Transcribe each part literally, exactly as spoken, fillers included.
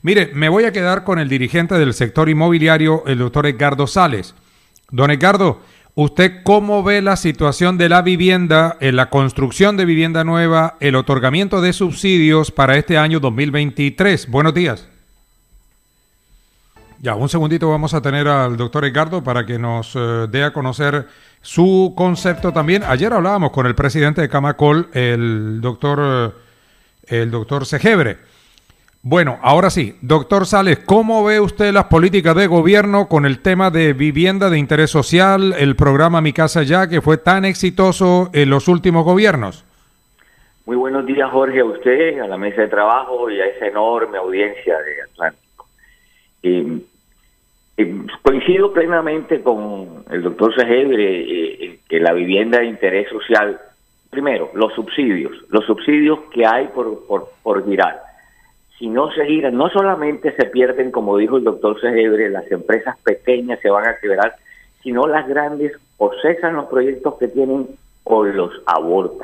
Mire, me voy a quedar con el dirigente del sector inmobiliario, el doctor Edgardo Sales. Don Edgardo, ¿usted cómo ve la situación de la vivienda, en la construcción de vivienda nueva, el otorgamiento de subsidios para este año dos mil veintitrés? Buenos días. Ya, un segundito, vamos a tener al doctor Edgardo para que nos eh, dé a conocer su concepto también. Ayer hablábamos con el presidente de Camacol, el doctor, eh, el doctor Segebre. Bueno, ahora sí, doctor Sales, ¿cómo ve usted las políticas de gobierno con el tema de vivienda de interés social, el programa Mi Casa Ya, que fue tan exitoso en los últimos gobiernos? Muy buenos días, Jorge, a usted, a la mesa de trabajo y a esa enorme audiencia de Atlántico. Eh, eh, coincido plenamente con el doctor Segebre eh, en que la vivienda de interés social, primero, los subsidios, los subsidios que hay por, por, por girar. Si no se giran, no solamente se pierden, como dijo el doctor Segebre, las empresas pequeñas se van a quebrar, sino las grandes o cesan los proyectos que tienen o los abortan.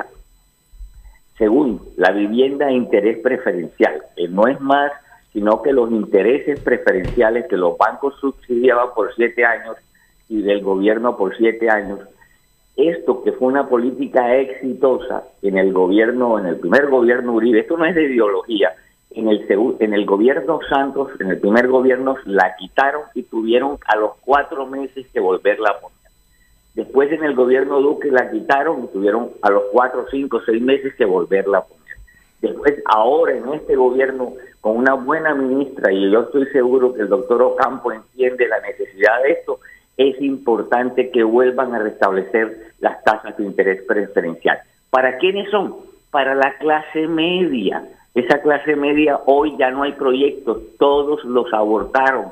Segundo, la vivienda de interés preferencial, que no es más sino que los intereses preferenciales que los bancos subsidiaban por siete años y del gobierno por siete años, esto que fue una política exitosa en el gobierno, en el primer gobierno Uribe, esto no es de ideología. En el, en el gobierno Santos, en el primer gobierno, la quitaron y tuvieron a los cuatro meses que volverla a poner. Después en el gobierno Duque la quitaron y tuvieron a los cuatro, cinco, seis meses que volverla a poner. Después, ahora en este gobierno, con una buena ministra, y yo estoy seguro que el doctor Ocampo entiende la necesidad de esto, es importante que vuelvan a restablecer las tasas de interés preferencial. ¿Para quiénes son? Para la clase media. Esa clase media hoy ya no hay proyectos, todos los abortaron.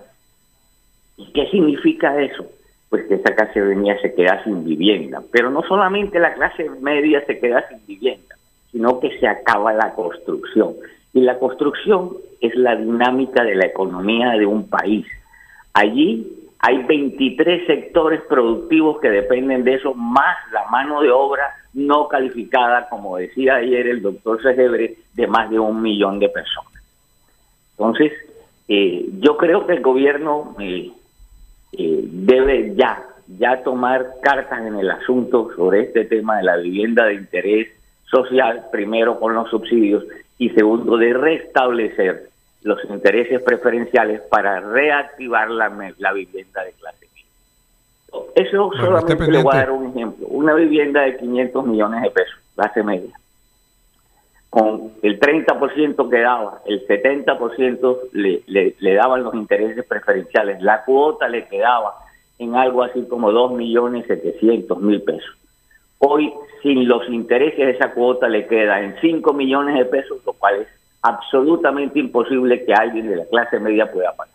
¿Y qué significa eso? Pues que esa clase media se queda sin vivienda. Pero no solamente la clase media se queda sin vivienda, sino que se acaba la construcción. Y la construcción es la dinámica de la economía de un país. Allí hay veintitrés sectores productivos que dependen de eso, más la mano de obra no calificada, como decía ayer el doctor Segebre, de más de un millón de personas. Entonces, eh, yo creo que el gobierno eh, eh, debe ya, ya tomar cartas en el asunto sobre este tema de la vivienda de interés social, primero con los subsidios y segundo de restablecer los intereses preferenciales para reactivar la, la vivienda de clase media. Eso bueno, solamente le voy a dar un ejemplo. Una vivienda de quinientos millones de pesos, clase media, con el treinta por ciento que daba, el setenta por ciento le, le, le daban los intereses preferenciales. La cuota le quedaba en algo así como dos millones setecientos mil pesos. Hoy, sin los intereses, esa cuota le queda en cinco millones de pesos, lo cual es absolutamente imposible que alguien de la clase media pueda pagar.